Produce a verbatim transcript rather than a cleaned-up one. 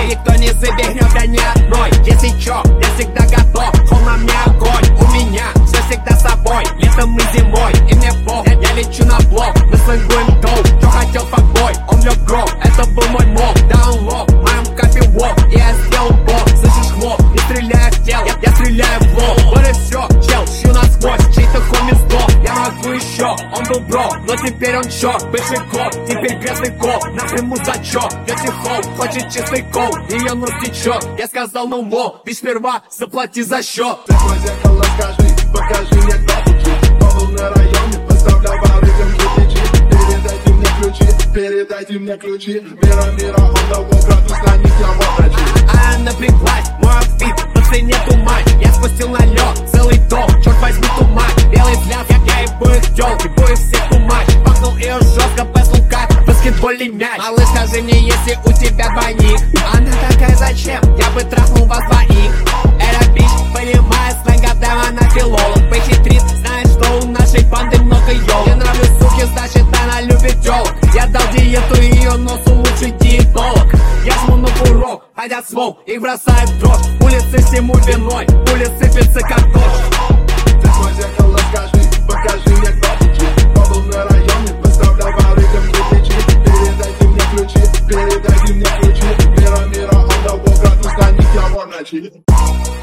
никто не заберет, да ни одной. Если чё, я всегда готов, он на мне огонь. У меня все всегда с собой, летом и зимой. И мне пох, я, я лечу на блок, мы слэнгуем доп. Чё хотел факбой, он лёг гроб. Это был мой моб, даунлог, в моем капе вок. И я сделал бог, слышишь хлоп, не стреляю в тело, я, я стреляю в лоб. Вот и всё, чел, шью насквозь, чей-то хоми сдох. Я могу еще, он был бро, но теперь он чё? Бывший коп, теперь грязный коп. Нахрен ему зачет, я тихо, хочет чистый кол. Ее нос течет, я сказал no more. Ты сперва заплати за счет. Такое зеркало скажи, покажи мне, кто тут. Побыл на районе, поставлял барыгам кирпичи. Передайте мне ключи, передайте мне ключи. Мира, мира, он того градус, на них я в обраче. А напряглась, мой outfит, по цене тумань. Я спустил на лед целый дом, черт возьми тумань. Белый взгляд, как я ебу их тёлки, бу их всех тумач. Пахнул ее жестко, пэсл как баскетбольный мяч. Малыш, скажи мне, если у тебя двойник. Она такая, зачем? Я бы трахнул вас двоих. Эра бич, понимает сленга, да она филолог. Похитрит, знаешь, что у нашей банды много ёлок. Я нравлюсь суки, значит она любит тёлок. Я дал диету ее носу, лучший диетолог. Я жму на курок, ходят смол, их бросает в дрожь. Улицы всему виной, улицы сыпется как дождь. Такое зеркало скажи, покажи мне, кто тут. Побыл на районе, поставлял барыгам кирпичи. Передайте мне ключи, передайте мне ключи. Мира, мира, он того градус, на них я в обраче.